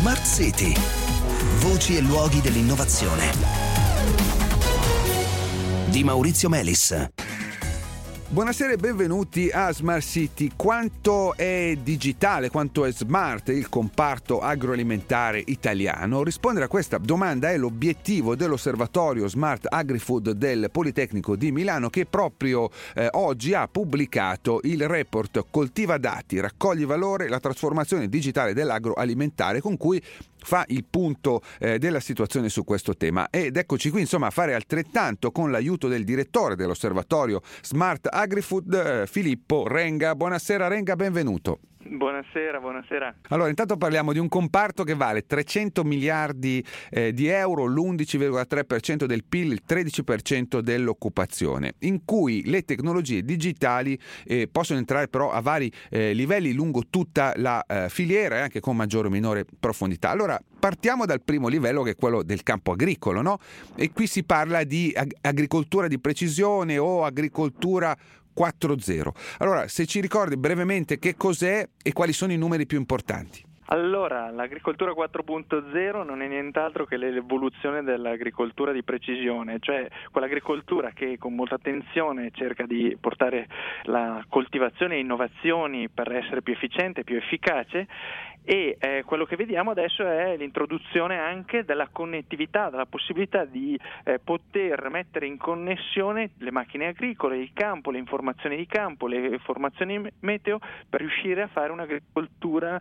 Smart City. Voci e luoghi dell'innovazione. Di Maurizio Melis. Buonasera e benvenuti a Smart City. Quanto è digitale, quanto è smart il comparto agroalimentare italiano? Rispondere a questa domanda è l'obiettivo dell'osservatorio Smart Agri-Food del Politecnico di Milano, che proprio oggi ha pubblicato il report Coltiva dati, raccogli valore, la trasformazione digitale dell'agroalimentare, con cui fa il punto della situazione su questo tema. Ed eccoci qui insomma a fare altrettanto con l'aiuto del direttore dell'osservatorio Smart Agri-Food, Filippo Renga. Buonasera Renga, benvenuto. Buonasera. Allora, intanto parliamo di un comparto che vale 300 miliardi di euro, l'11,3% del PIL, il 13% dell'occupazione, in cui le tecnologie digitali possono entrare però a vari livelli lungo tutta la filiera e anche con maggiore o minore profondità. Allora, partiamo dal primo livello, che è quello del campo agricolo, no? E qui si parla di agricoltura di precisione o agricoltura 4.0. Allora, se ci ricordi brevemente che cos'è e quali sono i numeri più importanti. Allora, l'agricoltura 4.0 non è nient'altro che l'evoluzione dell'agricoltura di precisione, cioè quell'agricoltura che con molta attenzione cerca di portare la coltivazione e innovazioni per essere più efficiente, più efficace, e quello che vediamo adesso è l'introduzione anche della connettività, della possibilità di poter mettere in connessione le macchine agricole, il campo, le informazioni di campo, le informazioni meteo, per riuscire a fare un'agricoltura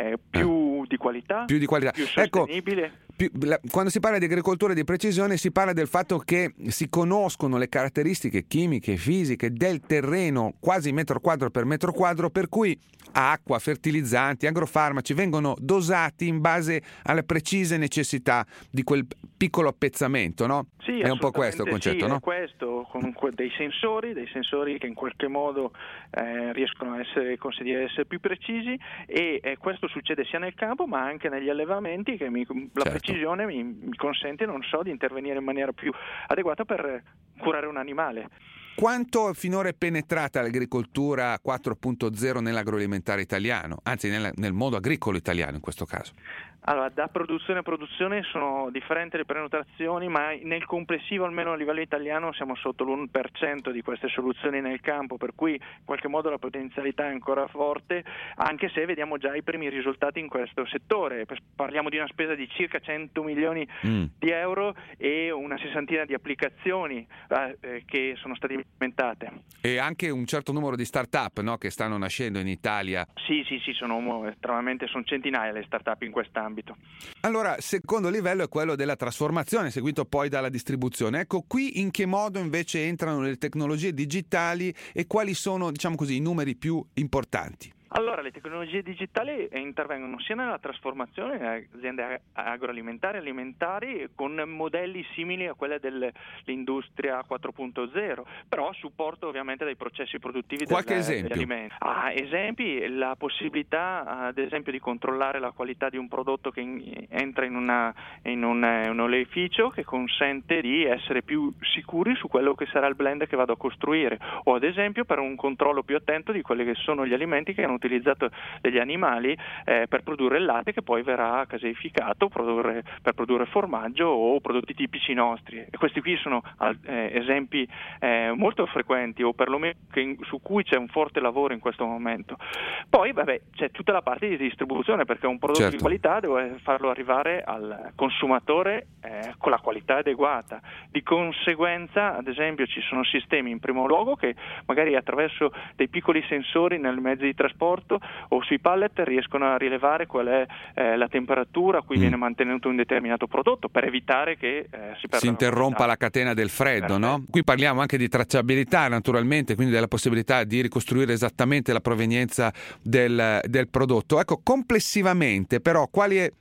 più di qualità, più sostenibile. Quando si parla di agricoltura di precisione si parla del fatto che si conoscono le caratteristiche chimiche e fisiche del terreno quasi metro quadro per metro quadro, per cui acqua, fertilizzanti, agrofarmaci vengono dosati in base alle precise necessità di quel piccolo appezzamento, no? Sì, è un po' questo il concetto, sì, no? È questo, con dei sensori che in qualche modo riescono a essere più precisi, e questo succede sia nel campo ma anche negli allevamenti, che la precisione mi consente, di intervenire in maniera più adeguata per curare un animale. Quanto finora è penetrata l'agricoltura 4.0 nell'agroalimentare italiano, anzi nel mondo agricolo italiano in questo caso? Allora, da produzione a produzione sono differenti le prenotazioni, ma nel complessivo, almeno a livello italiano, siamo sotto l'1% di queste soluzioni nel campo, per cui in qualche modo la potenzialità è ancora forte, anche se vediamo già i primi risultati in questo settore. Parliamo di una spesa di circa 100 milioni di euro e una sessantina di applicazioni che sono state implementate. E anche un certo numero di start-up, no, che stanno nascendo in Italia. Sì, sono centinaia le start-up in quest'ambito. Allora, secondo livello è quello della trasformazione, seguito poi dalla distribuzione. Ecco, qui in che modo invece entrano le tecnologie digitali e quali sono, diciamo così, i numeri più importanti? Allora, le tecnologie digitali intervengono sia nella trasformazione delle aziende agroalimentari e alimentari con modelli simili a quelle dell'industria 4.0, però a supporto ovviamente dei processi produttivi degli alimenti. Esempi, la possibilità ad esempio di controllare la qualità di un prodotto che entra in un oleificio, che consente di essere più sicuri su quello che sarà il blend che vado a costruire, o ad esempio per un controllo più attento di quelli che sono gli alimenti che hanno utilizzato degli animali per produrre il latte, che poi verrà caseificato per produrre formaggio o prodotti tipici nostri. E questi qui sono esempi molto frequenti, o perlomeno su cui c'è un forte lavoro in questo momento. Poi c'è tutta la parte di distribuzione, perché un prodotto di qualità deve farlo arrivare al consumatore con la qualità adeguata. Di conseguenza, ad esempio, ci sono sistemi in primo luogo che magari attraverso dei piccoli sensori nel mezzo di trasporto o sui pallet riescono a rilevare qual è la temperatura a cui viene mantenuto un determinato prodotto, per evitare che si interrompa la catena del freddo, no? Qui parliamo anche di tracciabilità, naturalmente, quindi della possibilità di ricostruire esattamente la provenienza del prodotto. Ecco, complessivamente però quali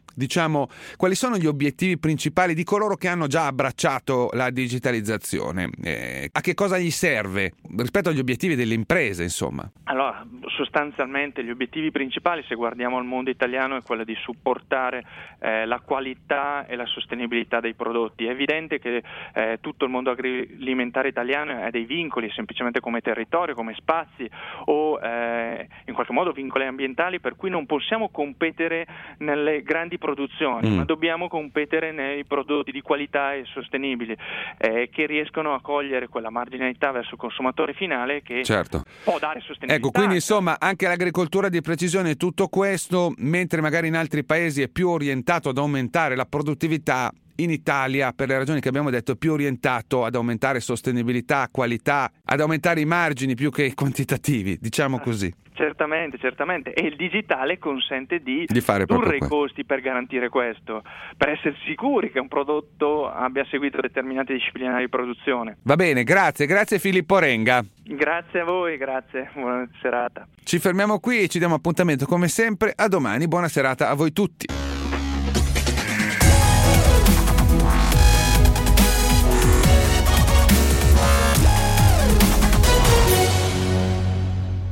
sono gli obiettivi principali di coloro che hanno già abbracciato la digitalizzazione? A che cosa gli serve rispetto agli obiettivi delle imprese, insomma? Allora, sostanzialmente gli obiettivi principali, se guardiamo al mondo italiano, è quello di supportare la qualità e la sostenibilità dei prodotti. È evidente che tutto il mondo agroalimentare italiano ha dei vincoli, semplicemente come territorio, come spazi, o in qualche modo vincoli ambientali, per cui non possiamo competere nelle grandi produzioni, ma dobbiamo competere nei prodotti di qualità e sostenibili, che riescono a cogliere quella marginalità verso il consumatore finale che può dare sostenibilità. Ecco, quindi insomma anche l'agricoltura di precisione, tutto questo, mentre magari in altri paesi è più orientato ad aumentare la produttività, in Italia, per le ragioni che abbiamo detto, è più orientato ad aumentare sostenibilità, qualità, ad aumentare i margini più che i quantitativi, diciamo così. Certamente, e il digitale consente di fare ridurre i costi per garantire questo, per essere sicuri che un prodotto abbia seguito determinate discipline di produzione. Va bene, grazie Filippo Renga. Grazie a voi, grazie, buona serata. Ci fermiamo qui e ci diamo appuntamento come sempre a domani, buona serata a voi tutti.